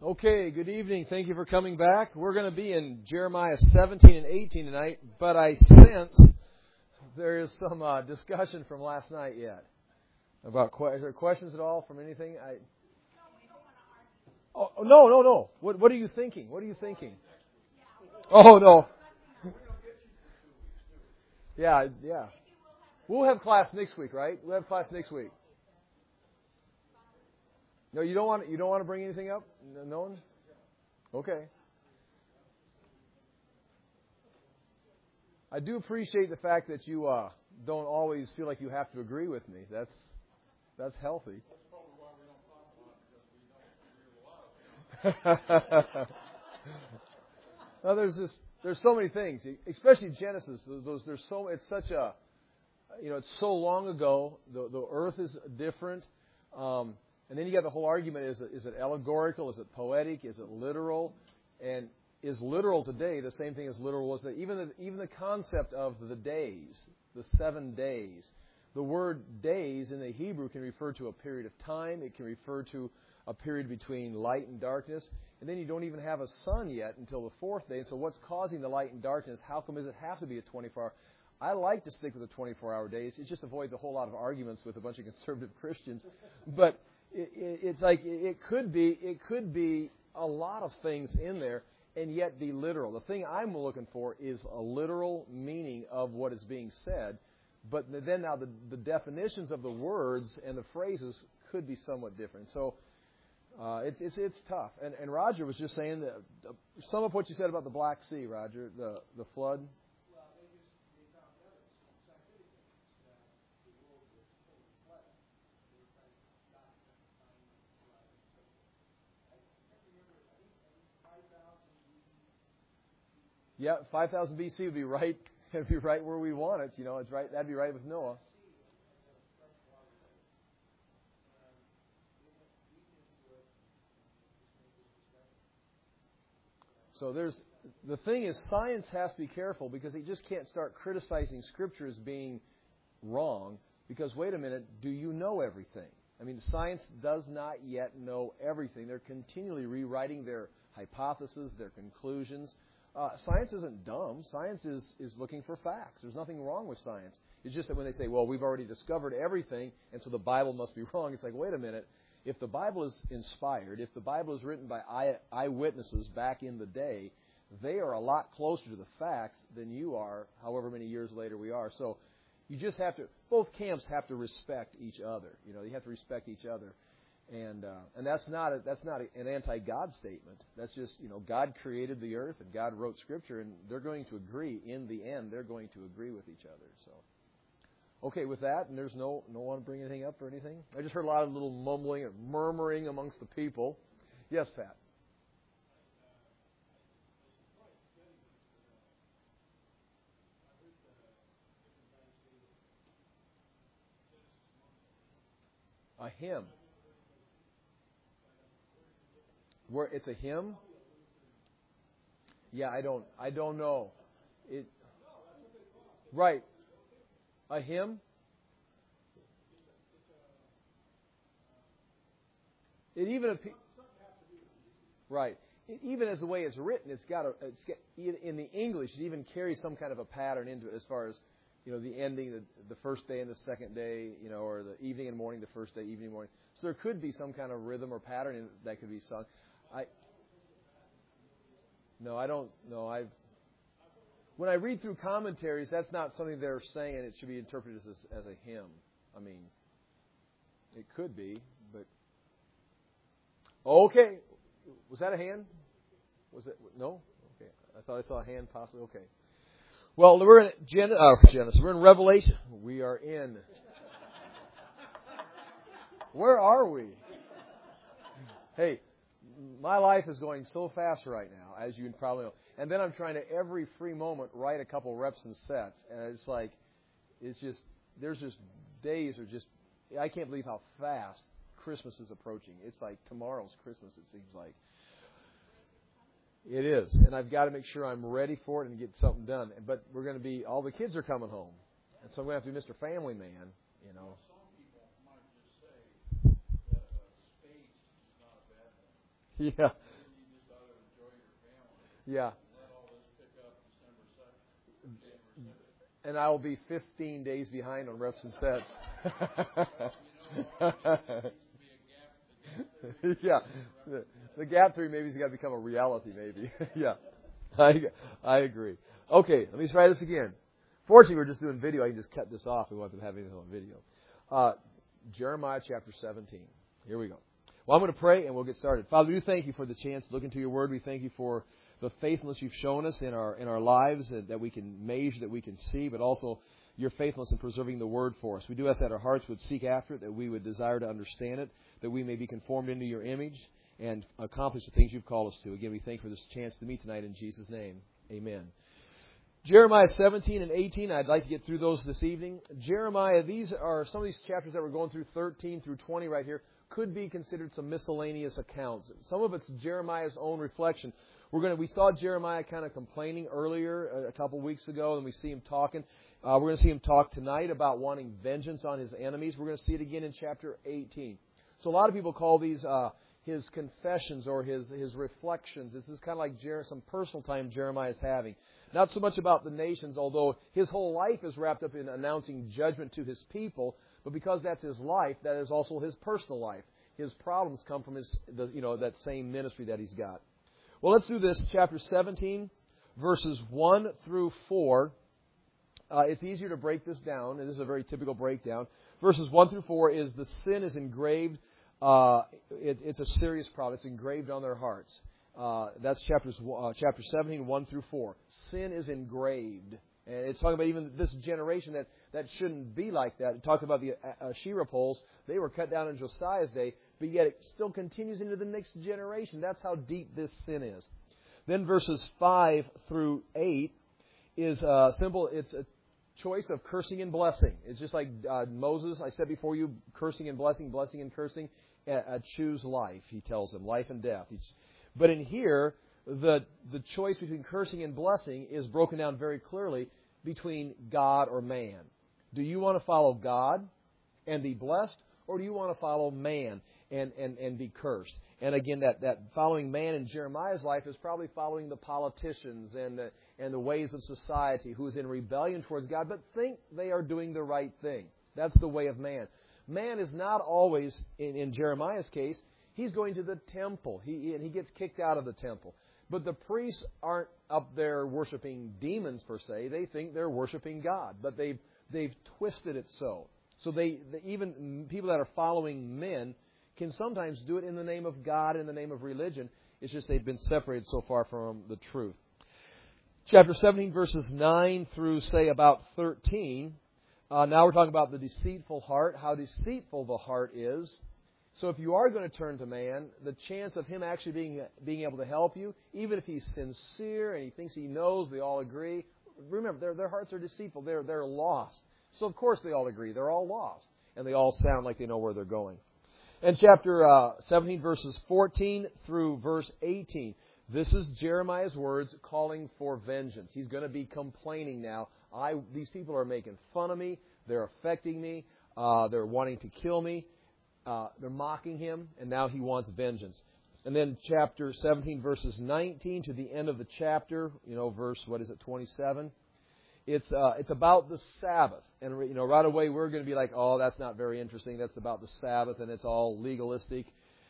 Okay, good evening. Thank you for coming back. We're going to be in Jeremiah 17 and 18 tonight, but I sense there is some discussion from last night yet. About is there questions at all from anything? No. What are you thinking? What are you thinking? Oh, no. Yeah. We'll have class next week, right? We'll have class next week. No, you don't want to bring anything up? No one? Okay. I do appreciate the fact that you don't always feel like you have to agree with me. That's healthy. No, there's so many things, especially Genesis. It's such a, it's so long ago. The earth is different. And then you got the whole argument, is it allegorical, is it poetic, is it literal? And is literal today the same thing as literal was that? Even the concept of the days, the 7 days. The word days in the Hebrew can refer to a period of time. It can refer to a period between light and darkness. And then you don't even have a sun yet until the 4th day. And so what's causing the light and darkness? How come does it have to be a 24-hour? I like to stick with the 24-hour days. It just avoids a whole lot of arguments with a bunch of conservative Christians. But it's like it could be a lot of things in there and yet be literal. The thing I'm looking for is a literal meaning of what is being said, but then now the definitions of the words and the phrases could be somewhat different. So it's tough. And Roger was just saying that some of what you said about the Black Sea, Roger, the flood. Yeah, 5,000 BC would be right. It'd be right where we want it. It's right. That'd be right with Noah. So the thing is, science has to be careful because he just can't start criticizing Scripture as being wrong. Because wait a minute, do you know everything? I mean, science does not yet know everything. They're continually rewriting their hypotheses, their conclusions. Science isn't dumb. Science is looking for facts. There's nothing wrong with science. It's just that when they say, well, we've already discovered everything, and so the Bible must be wrong, it's like, wait a minute. If the Bible is inspired, if the Bible is written by eyewitnesses back in the day, they are a lot closer to the facts than you are, however many years later we are. So you just have to, both camps have to respect each other. You have to respect each other. And that's not an anti-God statement. That's just, God created the earth and God wrote Scripture, and they're going to agree. In the end, they're going to agree with each other. So, okay, with that, and there's no one bring anything up or anything. I just heard a lot of little mumbling and murmuring amongst the people. Yes, Pat. A hymn. Where it's a hymn? Yeah, I don't know. Right. A hymn? Right. Even as the way it's written, in the English, it even carries some kind of a pattern into it as far as, the ending, the first day and the second day, or the evening and morning, the first day, evening and morning. So there could be some kind of rhythm or pattern that could be sung. I don't know. When I read through commentaries, that's not something they're saying it should be interpreted as a hymn. I mean, it could be, but okay. Was that a hand? Was it no? Okay, I thought I saw a hand possibly. Okay. Well, we're in Genesis. We're in Revelation. We are in. Where are we? Hey. My life is going so fast right now, as you probably know. And then I'm trying to, every free moment, write a couple reps and sets. And there's just days are just, I can't believe how fast Christmas is approaching. It's like tomorrow's Christmas, it seems like. It is. And I've got to make sure I'm ready for it and get something done. But we're going to be, all the kids are coming home. And so I'm going to have to be Mr. Family Man, Yeah. Yeah. And I will be 15 days behind on reps and sets. Yeah. The gap theory maybe has got to become a reality, maybe. Yeah. I agree. Okay, let me try this again. Fortunately, we're just doing video. I can just cut this off. We want to have anything on video. Jeremiah chapter 17. Here we go. Well, I'm going to pray and we'll get started. Father, we thank you for the chance to look into your word. We thank you for the faithfulness you've shown us in our lives that we can measure, that we can see, but also your faithfulness in preserving the word for us. We do ask that our hearts would seek after it, that we would desire to understand it, that we may be conformed into your image and accomplish the things you've called us to. Again, we thank you for this chance to meet tonight in Jesus' name. Amen. Jeremiah 17 and 18, I'd like to get through those this evening. Jeremiah, these are some of these chapters that we're going through, 13 through 20 right here, could be considered some miscellaneous accounts. Some of it's Jeremiah's own reflection. We saw Jeremiah kind of complaining earlier a couple weeks ago, and we see him talking. We're going to see him talk tonight about wanting vengeance on his enemies. We're going to see it again in chapter 18. So a lot of people call these his confessions or his reflections. This is kind of like some personal time Jeremiah is having. Not so much about the nations, although his whole life is wrapped up in announcing judgment to his people, but because that's his life, that is also his personal life. His problems come from that same ministry that he's got. Well, let's do this. Chapter 17, verses 1 through 4. It's easier to break this down, and this is a very typical breakdown. Verses 1 through 4 is the sin is engraved. It's a serious problem. It's engraved on their hearts. That's chapter 17, 1 through 4. Sin is engraved. And it's talking about even this generation that shouldn't be like that. It talks about the Asherah poles. They were cut down in Josiah's day, but yet it still continues into the next generation. That's how deep this sin is. Then verses 5 through 8 is simple. It's a choice of cursing and blessing. It's just like Moses, I said before you, cursing and blessing, blessing and cursing. Choose life, he tells them, life and death. But in here, the choice between cursing and blessing is broken down very clearly between God or man. Do you want to follow God and be blessed, or do you want to follow man and be cursed? And again, that following man in Jeremiah's life is probably following the politicians and the ways of society who is in rebellion towards God, but think they are doing the right thing. That's the way of man. Man is not always, in Jeremiah's case, he's going to the temple. He gets kicked out of the temple. But the priests aren't up there worshiping demons per se. They think they're worshiping God. But they've twisted it so. So even people that are following men can sometimes do it in the name of God, in the name of religion. It's just they've been separated so far from the truth. Chapter 17, verses 9 through, say, about 13. Now we're talking about the deceitful heart, how deceitful the heart is. So if you are going to turn to man, the chance of him actually being able to help you, even if he's sincere and he thinks he knows, they all agree. Remember, their hearts are deceitful. They're lost. So of course they all agree. They're all lost. And they all sound like they know where they're going. And chapter 17, verses 14 through verse 18. This is Jeremiah's words calling for vengeance. He's going to be complaining now. These people are making fun of me. They're affecting me. They're wanting to kill me. They're mocking him, and now he wants vengeance. And then chapter 17, verses 19 to the end of the chapter, verse, 27? It's about the Sabbath. And, right away we're going to be like, oh, that's not very interesting. That's about the Sabbath, and it's all legalistic.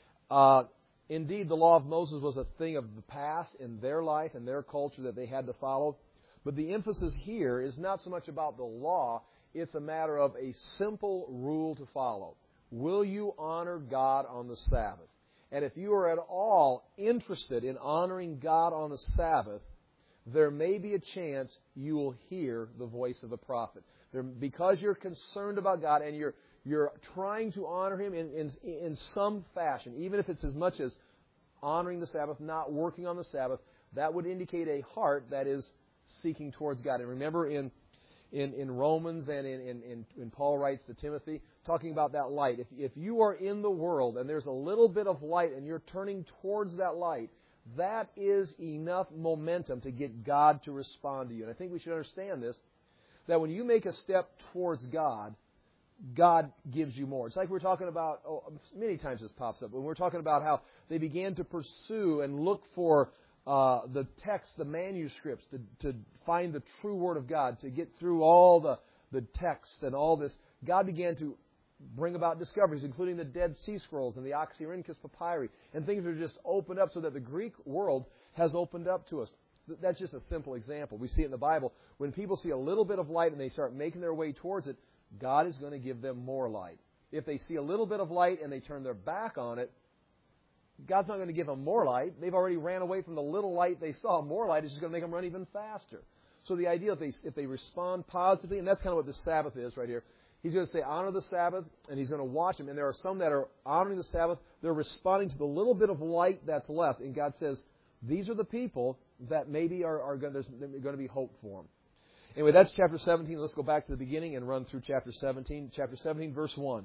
Indeed, the law of Moses was a thing of the past in their life and their culture that they had to follow. But the emphasis here is not so much about the law. It's a matter of a simple rule to follow. Will you honor God on the Sabbath? And if you are at all interested in honoring God on the Sabbath, there may be a chance you will hear the voice of the prophet. Because you're concerned about God and you're trying to honor Him in some fashion, even if it's as much as honoring the Sabbath, not working on the Sabbath, that would indicate a heart that is seeking towards God. And remember in Romans and in Paul writes to Timothy, talking about that light. If you are in the world and there's a little bit of light and you're turning towards that light, that is enough momentum to get God to respond to you. And I think we should understand this, that when you make a step towards God, God gives you more. It's like we're talking about, many times this pops up, when we're talking about how they began to pursue and look for the text, the manuscripts, to find the true Word of God, to get through all the text and all this, God began to bring about discoveries, including the Dead Sea Scrolls and the Oxyrhynchus Papyri, and things are just opened up so that the Greek world has opened up to us. That's just a simple example. We see it in the Bible. When people see a little bit of light and they start making their way towards it, God is going to give them more light. If they see a little bit of light and they turn their back on it, God's not going to give them more light. They've already ran away from the little light they saw. More light is just going to make them run even faster. So the idea, if they respond positively, and that's kind of what the Sabbath is right here. He's going to say, honor the Sabbath, and He's going to watch them. And there are some that are honoring the Sabbath. They're responding to the little bit of light that's left. And God says, these are the people that maybe there's going to be hope for them. Anyway, that's chapter 17. Let's go back to the beginning and run through chapter 17. Chapter 17, verse 1.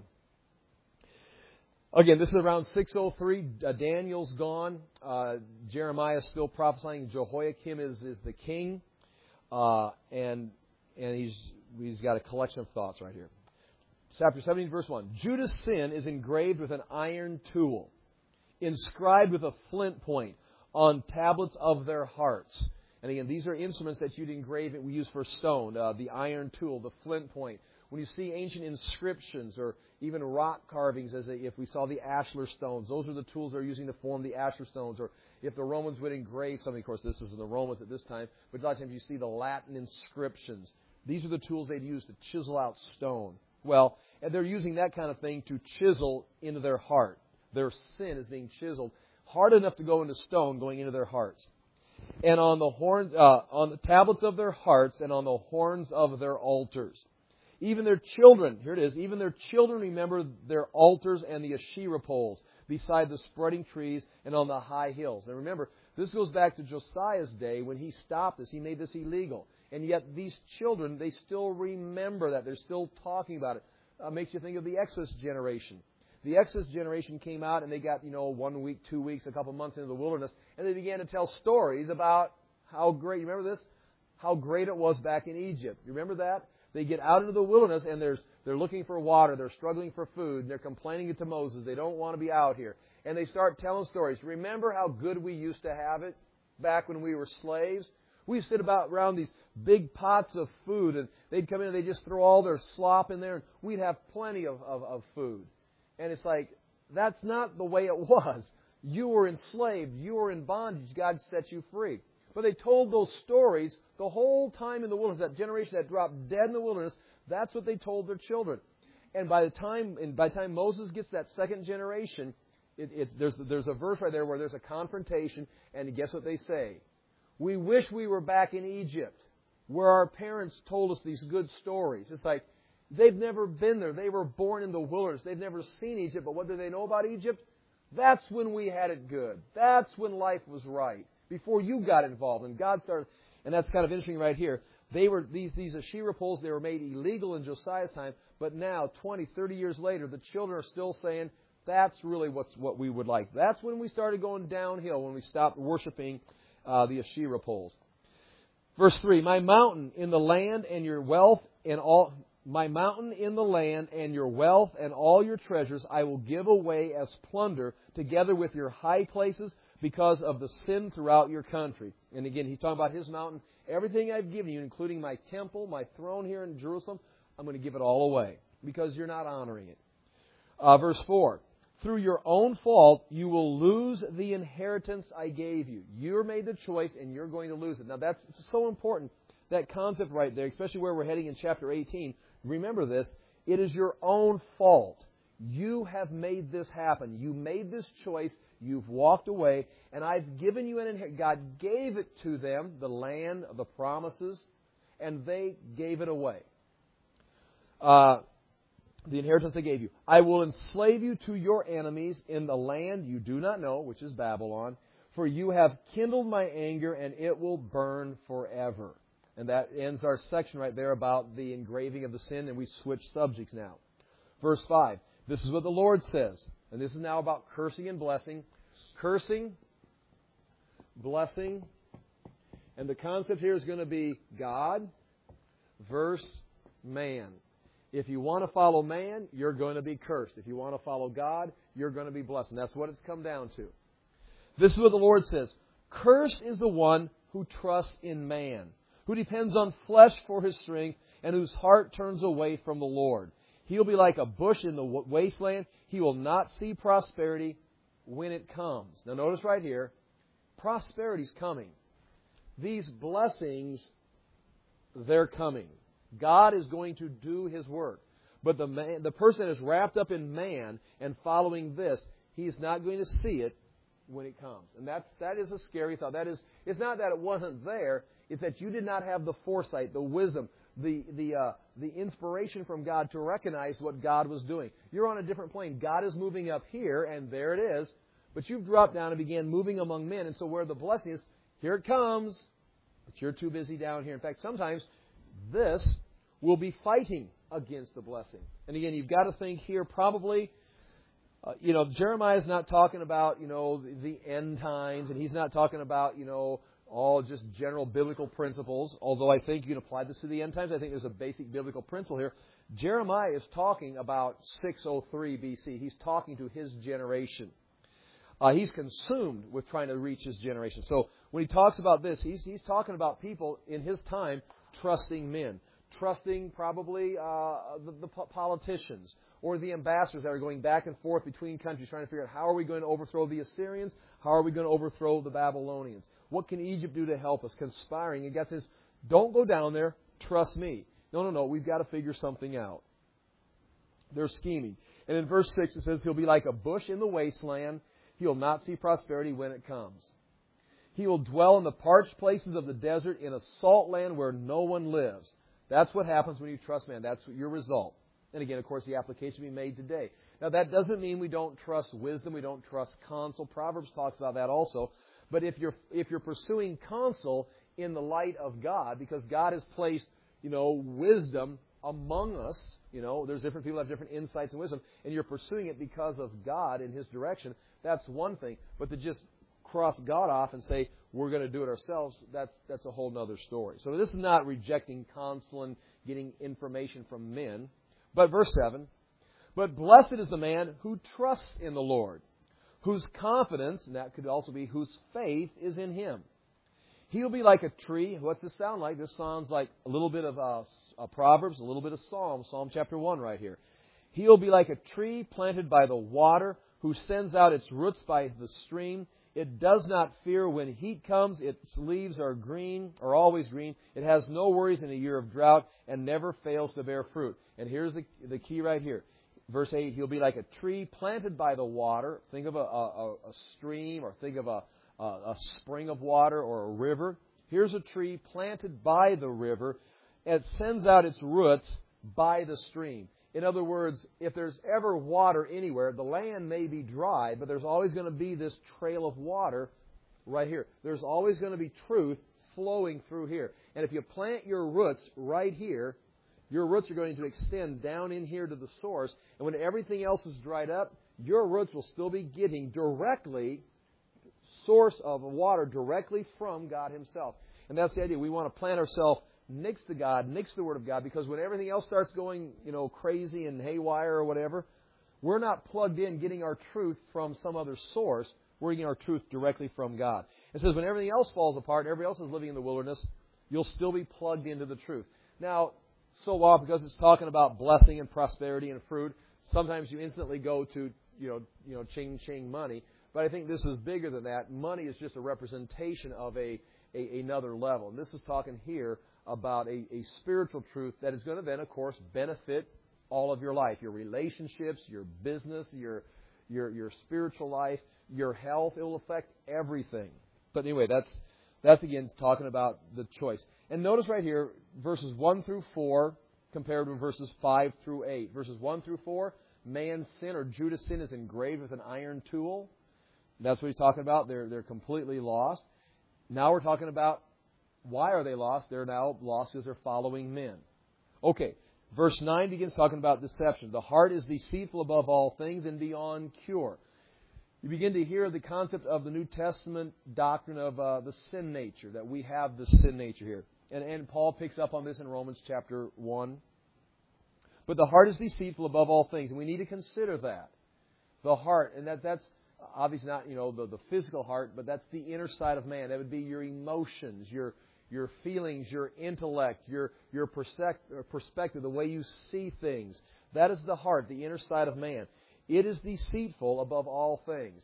Again, this is around 603. Daniel's gone. Jeremiah is still prophesying. Jehoiakim is the king. And he's got a collection of thoughts right here. Chapter 17, verse 1. Judah's sin is engraved with an iron tool, inscribed with a flint point on tablets of their hearts. And again, these are instruments that you'd engrave, we use for stone, the iron tool, the flint point. When you see ancient inscriptions or even rock carvings, if we saw the ashlar stones, those are the tools they're using to form the ashlar stones. Or if the Romans would engrave something, of course this isn't the Romans at this time, but a lot of times you see the Latin inscriptions. These are the tools they'd use to chisel out stone. Well, and they're using that kind of thing to chisel into their heart. Their sin is being chiseled hard enough to go into stone, going into their hearts. And on the horns, on the tablets of their hearts, and on the horns of their altars. Even their children, here it is, even their children remember their altars and the Asherah poles beside the spreading trees and on the high hills. And remember, this goes back to Josiah's day when he stopped this. He made this illegal. And yet these children, they still remember that. They're still talking about it. Makes you think of the Exodus generation. The Exodus generation came out and they got, 1 week, 2 weeks, a couple months into the wilderness, and they began to tell stories about how great, you remember this? How great it was back in Egypt. You remember that? They get out into the wilderness and they're looking for water, they're struggling for food, and they're complaining to Moses. They don't want to be out here. And they start telling stories. Remember how good we used to have it back when we were slaves? We sit around these big pots of food, and they'd come in and they'd just throw all their slop in there, and we'd have plenty of food. And it's like, that's not the way it was. You were enslaved. You were in bondage. God set you free. But they told those stories the whole time in the wilderness. That generation that dropped dead in the wilderness, that's what they told their children. And by the time Moses gets that second generation, there's a verse right there where there's a confrontation, and guess what they say? We wish we were back in Egypt, where our parents told us these good stories. It's like, they've never been there. They were born in the wilderness. They've never seen Egypt. But what do they know about Egypt? That's when we had it good. That's when life was right. Before you got involved. And God started, and that's kind of interesting right here. They were, these Asherah poles, they were made illegal in Josiah's time. But now, 20, 30 years later, the children are still saying, that's really what we would like. That's when we started going downhill, when we stopped worshiping the Asherah poles. Verse 3, my mountain in the land and your wealth and all... My mountain in the land and your wealth and all your treasures I will give away as plunder together with your high places because of the sin throughout your country. And again, he's talking about his mountain. Everything I've given you, including my temple, my throne here in Jerusalem, I'm going to give it all away because you're not honoring it. Verse 4, through your own fault you will lose the inheritance I gave you. You're made the choice and you're going to lose it. Now that's so important, that concept right there, especially where we're heading in chapter 18. Remember this, it is your own fault. You have made this happen. You made this choice. You've walked away. And I've given you an inheritance. God gave it to them, the land, the promises, and they gave it away. The inheritance I gave you. I will enslave you to your enemies in the land you do not know, which is Babylon, for you have kindled my anger, and it will burn forever. And that ends our section right there about the engraving of the sin, and we switch subjects now. Verse 5. This is what the Lord says. And this is now about cursing and blessing. Cursing, blessing. And the concept here is going to be God versus man. If you want to follow man, you're going to be cursed. If you want to follow God, you're going to be blessed. And that's what it's come down to. This is what the Lord says. Cursed is the one who trusts in man, who depends on flesh for his strength, and whose heart turns away from the Lord. He'll be like a bush in the wasteland. He will not see prosperity when it comes. Now notice right here, prosperity's coming. These blessings, they're coming. God is going to do His work. But the person that is wrapped up in man and following this, he's not going to see it when it comes. And that is a scary thought. It's not that it wasn't there. It's that you did not have the foresight, the wisdom, the inspiration from God to recognize what God was doing. You're on a different plane. God is moving up here, and there it is. But you've dropped down and began moving among men. And so where the blessing is, here it comes. But you're too busy down here. In fact, sometimes this will be fighting against the blessing. And again, you've got to think here probably, Jeremiah's not talking about, the end times, and he's not talking about, all just general biblical principles, although I think you can apply this to the end times. I think there's a basic biblical principle here. Jeremiah is talking about 603 BC. He's talking to his generation. He's consumed with trying to reach his generation. So when he talks about this, he's talking about people in his time trusting men. Trusting probably the politicians or the ambassadors that are going back and forth between countries trying to figure out how are we going to overthrow the Assyrians? How are we going to overthrow the Babylonians? What can Egypt do to help us? Conspiring. And God says, don't go down there. Trust me. No. We've got to figure something out. They're scheming. And in verse 6 it says, he'll be like a bush in the wasteland. He'll not see prosperity when it comes. He will dwell in the parched places of the desert in a salt land where no one lives. That's what happens when you trust man. That's your result. And again, of course, the application will be made today. Now, that doesn't mean we don't trust wisdom. We don't trust counsel. Proverbs talks about that also. But if you're pursuing counsel in the light of God, because God has placed, wisdom among us, there's different people who have different insights and wisdom, and you're pursuing it because of God in His direction, that's one thing. But to just cross God off and say, we're going to do it ourselves, that's a whole other story. So this is not rejecting counsel and getting information from men. But verse 7, but blessed is the man who trusts in the Lord, whose confidence, and that could also be whose faith is in Him. He'll be like a tree. What's this sound like? This sounds like a little bit of Proverbs, a little bit of Psalm chapter 1 right here. He'll be like a tree planted by the water, who sends out its roots by the stream. It does not fear when heat comes. Its leaves are always green. It has no worries in a year of drought and never fails to bear fruit. And here's the key right here. Verse 8, he'll be like a tree planted by the water. Think of a stream, or think of a spring of water or a river. Here's a tree planted by the river. It sends out its roots by the stream. In other words, if there's ever water anywhere, the land may be dry, but there's always going to be this trail of water right here. There's always going to be truth flowing through here. And if you plant your roots right here, your roots are going to extend down in here to the source. And when everything else is dried up, your roots will still be getting directly source of water directly from God Himself. And that's the idea. We want to plant ourselves next to God, next to the Word of God, because when everything else starts going, crazy and haywire or whatever, we're not plugged in getting our truth from some other source. We're getting our truth directly from God. It says when everything else falls apart, everybody else is living in the wilderness, you'll still be plugged into the truth. Now, so while because it's talking about blessing and prosperity and fruit, sometimes you instantly go to, ching money. But I think this is bigger than that. Money is just a representation of another level. And this is talking here about a spiritual truth that is going to then, of course, benefit all of your life, your relationships, your business, your spiritual life, your health. It will affect everything. But anyway, that's again talking about the choice. And notice right here, verses 1 through 4 compared with verses 5 through 8. Verses 1 through 4, man's sin or Judah's sin is engraved with an iron tool. That's what he's talking about. They're completely lost. Now we're talking about why are they lost? They're now lost because they're following men. Okay, verse 9 begins talking about deception. The heart is deceitful above all things and beyond cure. You begin to hear the concept of the New Testament doctrine of the sin nature, that we have the sin nature here. And Paul picks up on this in Romans chapter 1. But the heart is deceitful above all things, and we need to consider that. The heart, and that's obviously not, the physical heart, but that's the inner side of man. That would be your emotions, your feelings, your intellect, your perspective, the way you see things. That is the heart, the inner side of man. It is deceitful above all things.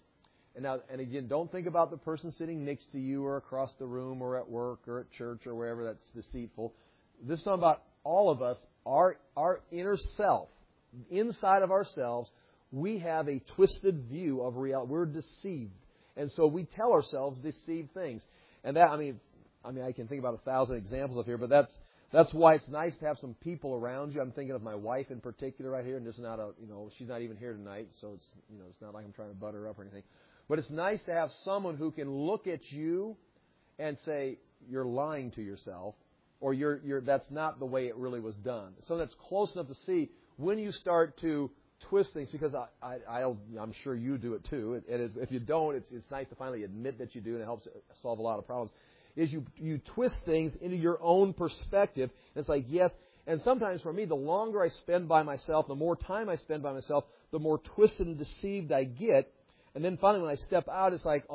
And again, don't think about the person sitting next to you or across the room or at work or at church or wherever that's deceitful. This is talking about all of us, our inner self. Inside of ourselves, we have a twisted view of reality. We're deceived. And so we tell ourselves deceived things. And that, I mean, I can think about 1,000 examples of here, but that's why it's nice to have some people around you. I'm thinking of my wife in particular right here, and this is not she's not even here tonight, so it's not like I'm trying to butter her up or anything. But it's nice to have someone who can look at you and say, you're lying to yourself, or that's not the way it really was done. So that's close enough to see when you start to twist things, because I'm sure you do it too. If you don't, it's nice to finally admit that you do, and it helps solve a lot of problems. Is you twist things into your own perspective. And it's like, yes, and sometimes for me, the longer I spend by myself, the more time I spend by myself, the more twisted and deceived I get. And then finally, when I step out, it's like,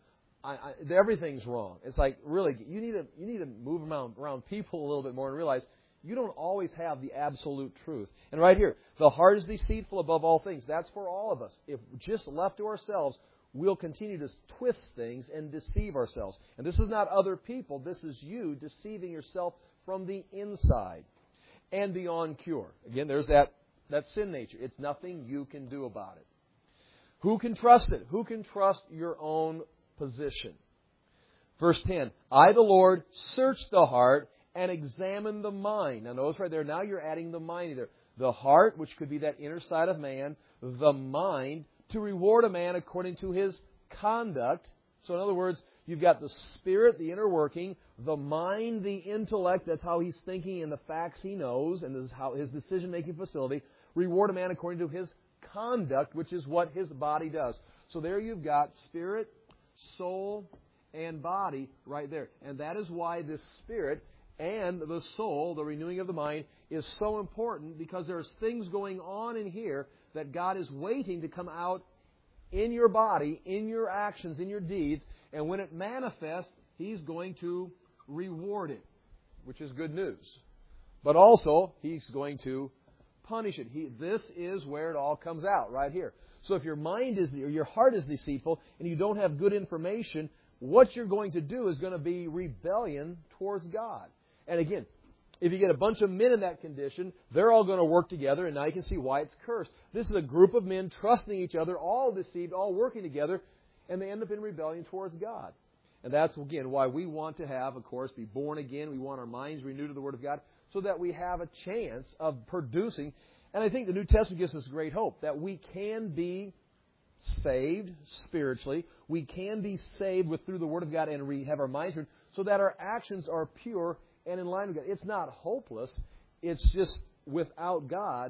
everything's wrong. It's like, really, you need to move around people a little bit more and realize you don't always have the absolute truth. And right here, the heart is deceitful above all things. That's for all of us. If just left to ourselves, we'll continue to twist things and deceive ourselves. And this is not other people. This is you deceiving yourself from the inside and beyond cure. Again, there's that sin nature. It's nothing you can do about it. Who can trust it? Who can trust your own position? Verse 10, I, the Lord, search the heart and examine the mind. Now notice right there, now you're adding the mind there. The heart, which could be that inner side of man, the mind, to reward a man according to his conduct. So in other words, you've got the spirit, the inner working, the mind, the intellect, that's how he's thinking and the facts he knows, and this is how his decision-making facility. Reward a man according to his conduct, which is what his body does. So there you've got spirit, soul, and body right there. And that is why this spirit and the soul, the renewing of the mind, is so important, because there's things going on in here that God is waiting to come out in your body, in your actions, in your deeds. And when it manifests, He's going to reward it, which is good news. But also, He's going to punish it. This is where it all comes out, right here. So if your heart is deceitful and you don't have good information, what you're going to do is going to be rebellion towards God. And again, if you get a bunch of men in that condition, they're all going to work together, and now you can see why it's cursed. This is a group of men trusting each other, all deceived, all working together, and they end up in rebellion towards God. And that's, again, why we want to have, of course, be born again. We want our minds renewed to the Word of God so that we have a chance of producing. And I think the New Testament gives us great hope that we can be saved spiritually. We can be saved through the Word of God and have our minds renewed so that our actions are pure and in line with God. It's not hopeless. It's just without God,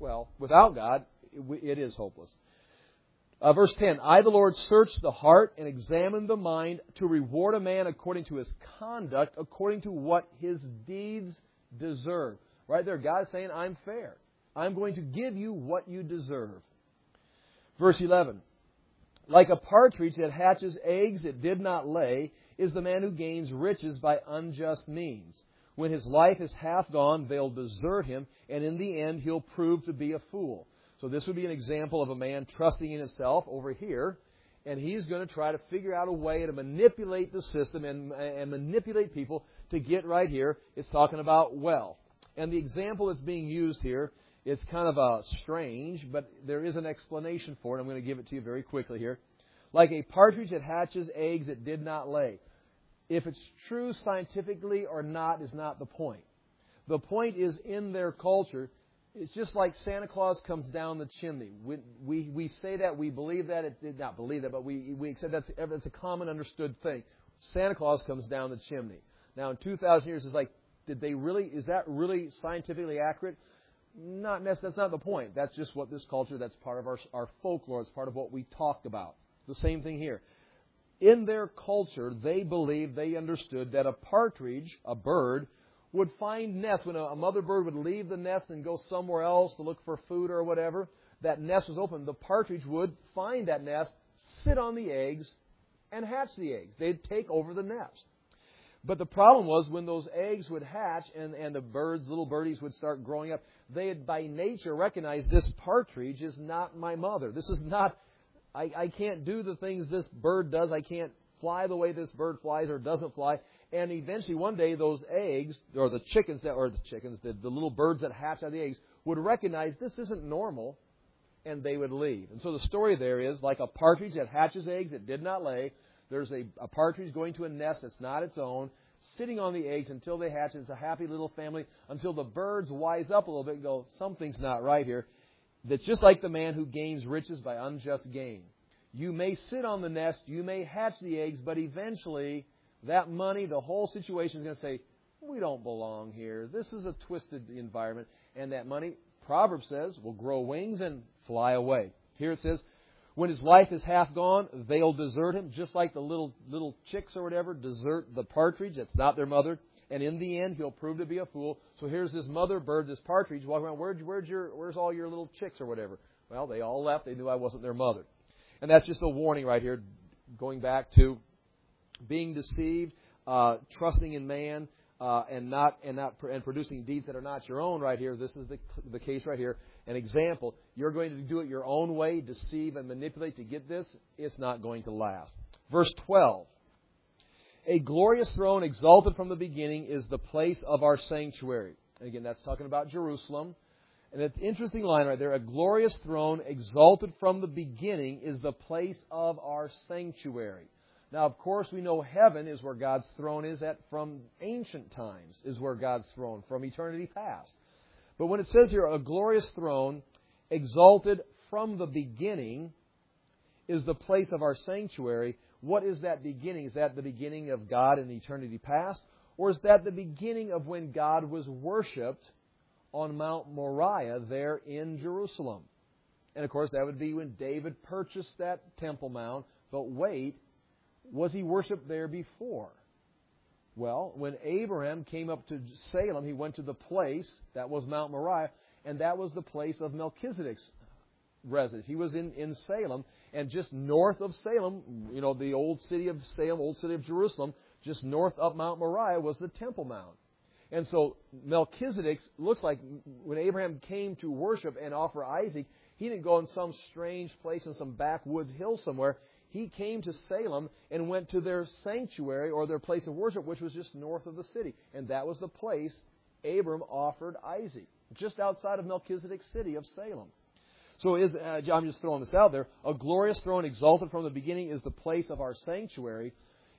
it is hopeless. Verse 10, I, the Lord, search the heart and examine the mind to reward a man according to his conduct, according to what his deeds deserve. Right there, God is saying, I'm fair. I'm going to give you what you deserve. Verse 11, like a partridge that hatches eggs it did not lay, is the man who gains riches by unjust means. When his life is half gone, they'll desert him, and in the end he'll prove to be a fool. So this would be an example of a man trusting in himself over here, and he's going to try to figure out a way to manipulate the system and manipulate people to get right here. It's talking about wealth. And the example that's being used here is kind of strange, but there is an explanation for it. I'm going to give it to you very quickly here. Like a partridge that hatches eggs it did not lay. If it's true scientifically or not is not the point. The point is, in their culture, it's just like Santa Claus comes down the chimney. We say that, we believe that. It did not believe that, but we said that's a common understood thing. Santa Claus comes down the chimney. Now, in 2,000 years, it's like, is that really scientifically accurate? Not necessarily. That's not the point. That's just what this culture, that's part of our folklore. It's part of what we talked about. The same thing here. In their culture, they believed, they understood that a partridge, a bird, would find nests. When a mother bird would leave the nest and go somewhere else to look for food or whatever, that nest was open. The partridge would find that nest, sit on the eggs and hatch the eggs. They'd take over the nest. But the problem was when those eggs would hatch and the birds, little birdies would start growing up, they had by nature recognized this partridge is not my mother. This is not, I can't do the things this bird does. I can't fly the way this bird flies or doesn't fly. And eventually one day those eggs, or the little birds that hatch out of the eggs, would recognize this isn't normal, and they would leave. And so the story there is like a partridge that hatches eggs it did not lay. There's a partridge going to a nest that's not its own, sitting on the eggs until they hatch. It's a happy little family until the birds wise up a little bit and go, something's not right here. That's just like the man who gains riches by unjust gain. You may sit on the nest, you may hatch the eggs, but eventually that money, the whole situation is going to say, we don't belong here. This is a twisted environment. And that money, Proverbs says, will grow wings and fly away. Here it says, when his life is half gone, they'll desert him, just like the little chicks or whatever desert the partridge. That's not their mother. And in the end, he'll prove to be a fool. So here's this mother bird, this partridge, walking around. Where's all your little chicks or whatever? Well, they all left. They knew I wasn't their mother. And that's just a warning right here, going back to being deceived, trusting in man, and producing deeds that are not your own right here. This is the case right here. An example, you're going to do it your own way, deceive and manipulate to get this. It's not going to last. Verse 12. A glorious throne exalted from the beginning is the place of our sanctuary. And again, that's talking about Jerusalem. And it's an interesting line right there. A glorious throne exalted from the beginning is the place of our sanctuary. Now, of course, we know heaven is where God's throne is at from ancient times, is where God's throne from eternity past. But when it says here, a glorious throne exalted from the beginning is the place of our sanctuary, what is that beginning? Is that the beginning of God in eternity past? Or is that the beginning of when God was worshipped on Mount Moriah there in Jerusalem? And of course, that would be when David purchased that Temple Mount. But wait, was he worshipped there before? Well, when Abraham came up to Salem, he went to the place, that was Mount Moriah, and that was the place of Melchizedek's residence. He was in Salem, and just north of Salem, the old city of Salem, old city of Jerusalem, just north of Mount Moriah was the Temple Mount. And so Melchizedek looks like when Abraham came to worship and offer Isaac, he didn't go in some strange place in some backwood hill somewhere. He came to Salem and went to their sanctuary or their place of worship, which was just north of the city. And that was the place Abram offered Isaac, just outside of Melchizedek's city of Salem. So I'm just throwing this out there. A glorious throne exalted from the beginning is the place of our sanctuary.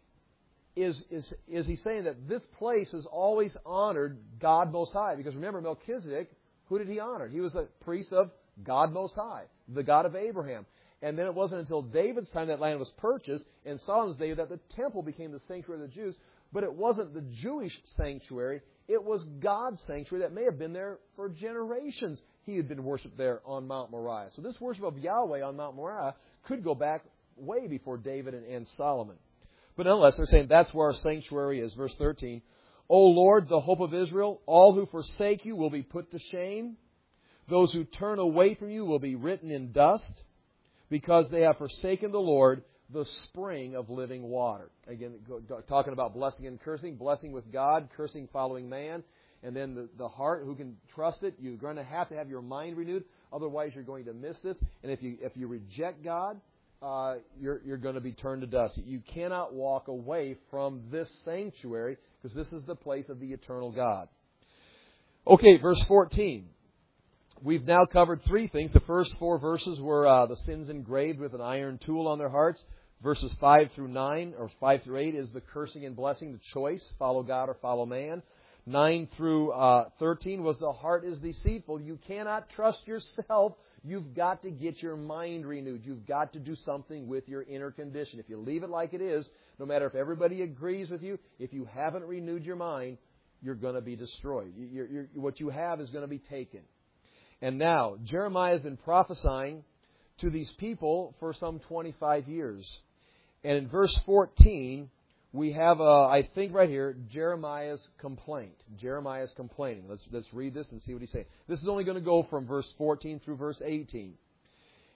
Is he saying that this place has always honored God Most High? Because remember, Melchizedek, who did he honor? He was a priest of God Most High, the God of Abraham. And then it wasn't until David's time that land was purchased, and Solomon's day, that the temple became the sanctuary of the Jews. But it wasn't the Jewish sanctuary. It was God's sanctuary that may have been there for generations. He had been worshipped there on Mount Moriah. So this worship of Yahweh on Mount Moriah could go back way before David and Solomon. But nonetheless, they're saying that's where our sanctuary is. Verse 13, O Lord, the hope of Israel, all who forsake you will be put to shame. Those who turn away from you will be written in dust, because they have forsaken the Lord, the spring of living water. Again, talking about blessing and cursing. Blessing with God, cursing following man. And then the heart, who can trust it? You're going to have your mind renewed. Otherwise, you're going to miss this. And if you reject God, you're going to be turned to dust. You cannot walk away from this sanctuary, because this is the place of the eternal God. Okay, verse 14. We've now covered three things. The first four verses were the sins engraved with an iron tool on their hearts. Verses 5 through 9, or 5 through 8, is the cursing and blessing, the choice, follow God or follow man. 9 through 13 was the heart is deceitful. You cannot trust yourself. You've got to get your mind renewed. You've got to do something with your inner condition. If you leave it like it is, no matter if everybody agrees with you, if you haven't renewed your mind, you're going to be destroyed. What you have is going to be taken. And now, Jeremiah has been prophesying to these people for some 25 years. And in verse 14, we have, I think right here, Jeremiah's complaint. Jeremiah's complaining. Let's read this and see what he's saying. This is only going to go from verse 14 through verse 18.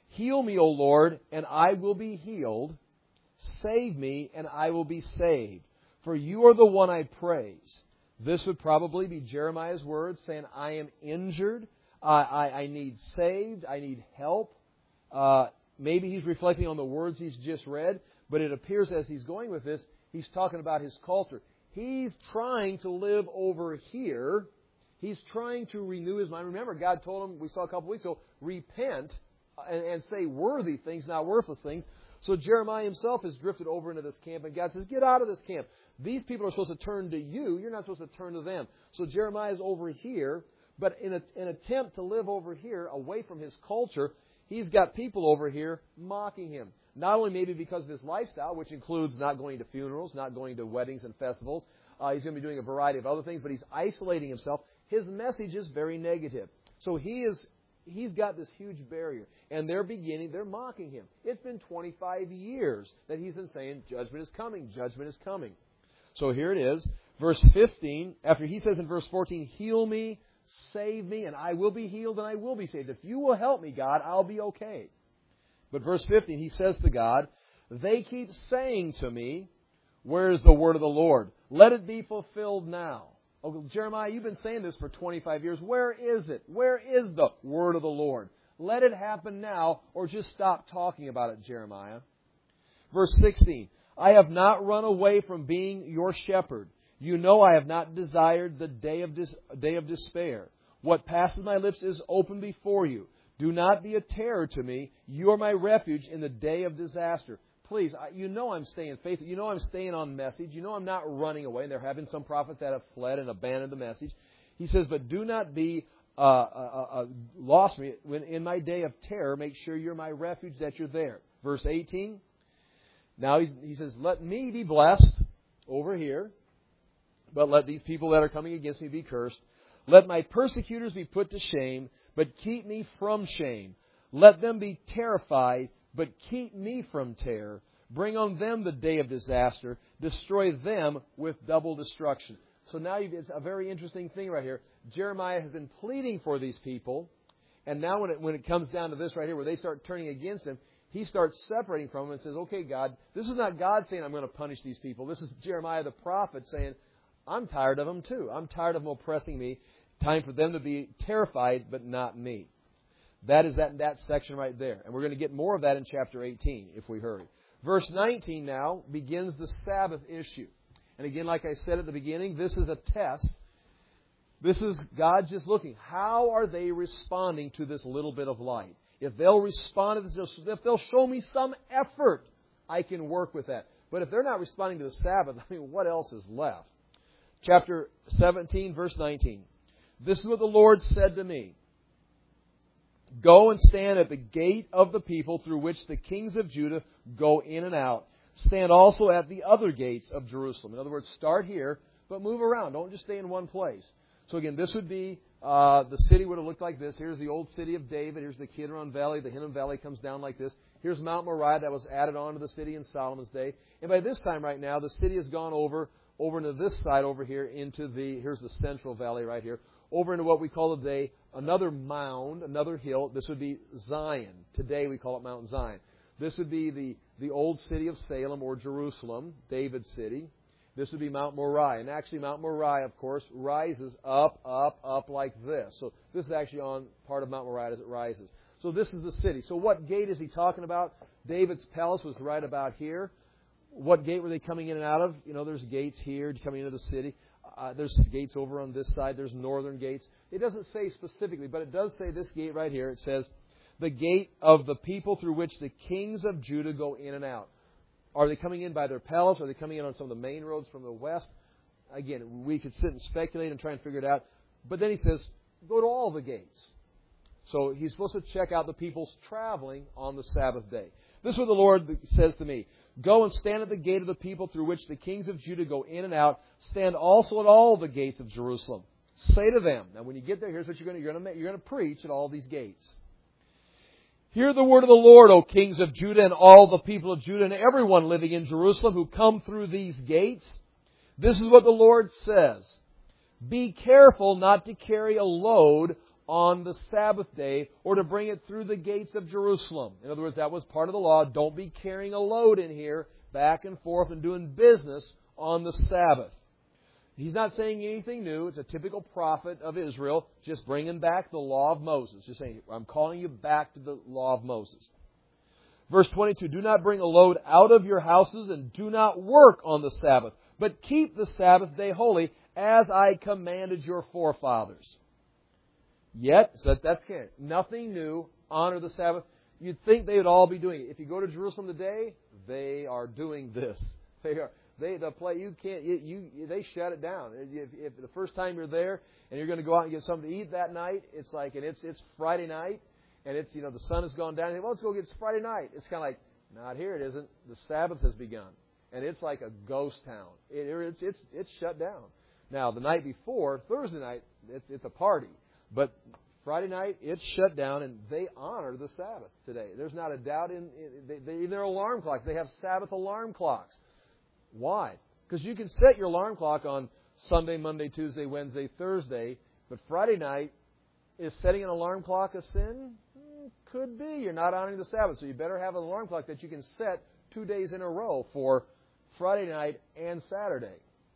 Heal me, O Lord, and I will be healed. Save me, and I will be saved. For you are the one I praise. This would probably be Jeremiah's words, saying, I am injured. I need saved. I need help. Maybe he's reflecting on the words he's just read, but it appears as he's going with this, he's talking about his culture. He's trying to live over here. He's trying to renew his mind. Remember, God told him, we saw a couple weeks ago, repent and say worthy things, not worthless things. So Jeremiah himself has drifted over into this camp, and God says, get out of this camp. These people are supposed to turn to you. You're not supposed to turn to them. So Jeremiah is over here, but in an attempt to live over here, away from his culture, he's got people over here mocking him. Not only maybe because of his lifestyle, which includes not going to funerals, not going to weddings and festivals. He's going to be doing a variety of other things, but he's isolating himself. His message is very negative. So he's got this huge barrier. And they're mocking him. It's been 25 years that he's been saying, judgment is coming, judgment is coming. So here it is, verse 15, after he says in verse 14, heal me, save me, and I will be healed and I will be saved. If you will help me, God, I'll be okay. But verse 15, he says to God, they keep saying to me, where is the word of the Lord? Let it be fulfilled now. Oh, Jeremiah, you've been saying this for 25 years. Where is it? Where is the word of the Lord? Let it happen now, or just stop talking about it, Jeremiah. Verse 16, I have not run away from being your shepherd. You know I have not desired the day of despair. What passes my lips is open before you. Do not be a terror to me. You are my refuge in the day of disaster. Please, you know I'm staying faithful. You know I'm staying on message. You know I'm not running away. And there have been some prophets that have fled and abandoned the message. He says, but do not be lost me. When in my day of terror, make sure you're my refuge, that you're there. Verse 18. Now he says, let me be blessed over here, but let these people that are coming against me be cursed. Let my persecutors be put to shame, but keep me from shame. Let them be terrified, but keep me from terror. Bring on them the day of disaster. Destroy them with double destruction. So now it's a very interesting thing right here. Jeremiah has been pleading for these people, and now when it comes down to this right here, where they start turning against him, he starts separating from them and says, okay, God, this is not God saying I'm going to punish these people. This is Jeremiah the prophet saying, I'm tired of them too. I'm tired of them oppressing me. Time for them to be terrified, but not me. That is that section right there. And we're going to get more of that in chapter 18 if we hurry. Verse 19 now begins the Sabbath issue. And again, like I said at the beginning, this is a test. This is God just looking. How are they responding to this little bit of light? If they'll respond to this, if they'll show me some effort, I can work with that. But if they're not responding to the Sabbath, I mean, what else is left? Chapter 17, verse 19. This is what the Lord said to me. Go and stand at the gate of the people through which the kings of Judah go in and out. Stand also at the other gates of Jerusalem. In other words, start here, but move around. Don't just stay in one place. So again, this would be, the city would have looked like this. Here's the old city of David. Here's the Kidron Valley. The Hinnom Valley comes down like this. Here's Mount Moriah that was added on to the city in Solomon's day. And by this time right now, the city has gone over into this side over here into here's the Central Valley right here, over into what we call today another mound, another hill. This would be Zion. Today we call it Mount Zion. This would be the old city of Salem or Jerusalem, David's city. This would be Mount Moriah. And actually Mount Moriah, of course, rises up like this. So this is actually on part of Mount Moriah as it rises. So this is the city. So what gate is he talking about? David's palace was right about here. What gate were they coming in and out of? You know, there's gates here coming into the city. There's gates over on this side. There's northern gates. It doesn't say specifically, but it does say this gate right here. It says, the gate of the people through which the kings of Judah go in and out. Are they coming in by their palace? Are they coming in on some of the main roads from the west? Again, we could sit and speculate and try and figure it out. But then he says, go to all the gates. So he's supposed to check out the people's traveling on the Sabbath day. This is what the Lord says to me. Go and stand at the gate of the people through which the kings of Judah go in and out. Stand also at all the gates of Jerusalem. Say to them. Now when you get there, here's what you're going to preach at all these gates. Hear the word of the Lord, O kings of Judah and all the people of Judah and everyone living in Jerusalem who come through these gates. This is what the Lord says. Be careful not to carry a load on the Sabbath day or to bring it through the gates of Jerusalem. In other words, that was part of the law. Don't be carrying a load in here back and forth and doing business on the Sabbath. He's not saying anything new. It's a typical prophet of Israel, just bringing back the law of Moses. Just saying, I'm calling you back to the law of Moses. Verse 22, do not bring a load out of your houses and do not work on the Sabbath, but keep the Sabbath day holy as I commanded your forefathers. Yet, so that's nothing new, honor the Sabbath. You'd think they would all be doing it. If you go to Jerusalem today, they are doing this. They shut it down. If the first time you're there and you're going to go out and get something to eat that night, it's like, and it's Friday night, and it's, the sun has gone down. Well, let's go get it Friday night. It's kind of like, not here, it isn't. The Sabbath has begun, and it's like a ghost town. It's shut down. Now, the night before, Thursday night, it's a party, but Friday night, it's shut down, and they honor the Sabbath today. There's not a doubt in their alarm clocks. They have Sabbath alarm clocks. Why? Because you can set your alarm clock on Sunday, Monday, Tuesday, Wednesday, Thursday, but Friday night, is setting an alarm clock a sin? Could be. You're not honoring the Sabbath, so you better have an alarm clock that you can set 2 days in a row for Friday night and Saturday.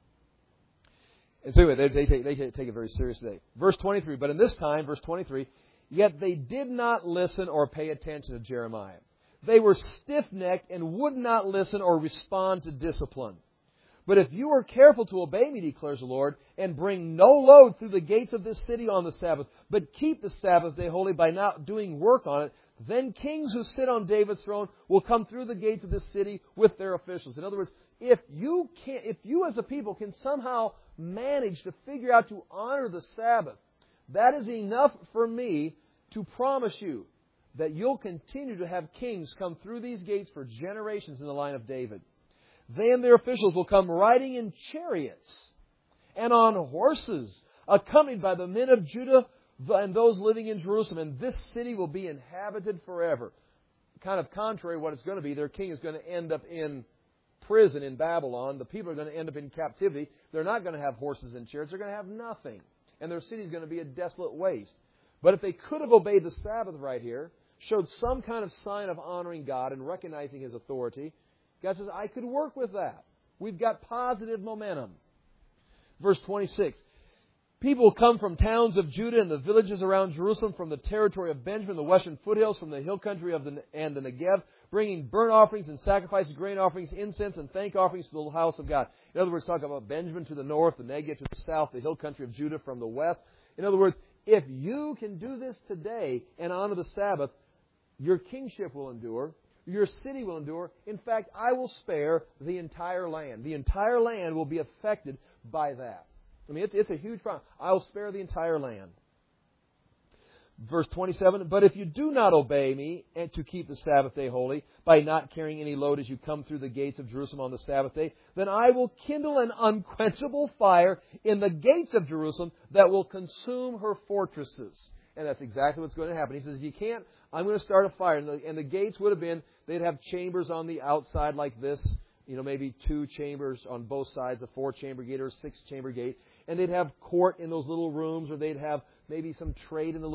And so anyway, they take it very seriously. Verse 23, but in this time, verse 23, yet they did not listen or pay attention to Jeremiah. They were stiff-necked and would not listen or respond to discipline. But if you are careful to obey me, declares the Lord, and bring no load through the gates of this city on the Sabbath, but keep the Sabbath day holy by not doing work on it, then kings who sit on David's throne will come through the gates of this city with their officials. In other words, if you as a people can somehow manage to figure out to honor the Sabbath, that is enough for me to promise you that you'll continue to have kings come through these gates for generations in the line of David. They and their officials will come riding in chariots and on horses, accompanied by the men of Judah and those living in Jerusalem. And this city will be inhabited forever. Kind of contrary to what it's going to be. Their king is going to end up in prison in Babylon. The people are going to end up in captivity. They're not going to have horses and chariots. They're going to have nothing. And their city is going to be a desolate waste. But if they could have obeyed the Sabbath right here, showed some kind of sign of honoring God and recognizing His authority, God says, I could work with that. We've got positive momentum. Verse 26. People come from towns of Judah and the villages around Jerusalem, from the territory of Benjamin, the western foothills, from the hill country and the Negev, bringing burnt offerings and sacrifices, grain offerings, incense, and thank offerings to the house of God. In other words, talk about Benjamin to the north, the Negev to the south, the hill country of Judah from the west. In other words, if you can do this today and honor the Sabbath, your kingship will endure. Your city will endure. In fact, I will spare the entire land. The entire land will be affected by that. I mean, it's a huge problem. I will spare the entire land. Verse 27, but if you do not obey me and to keep the Sabbath day holy by not carrying any load as you come through the gates of Jerusalem on the Sabbath day, then I will kindle an unquenchable fire in the gates of Jerusalem that will consume her fortresses. And that's exactly what's going to happen. He says, if you can't, I'm going to start a fire. And the gates would have been, they'd have chambers on the outside like this. Maybe 2 chambers on both sides, a 4-chamber gate or a 6-chamber gate. And they'd have court in those little rooms, or they'd have maybe some trade in the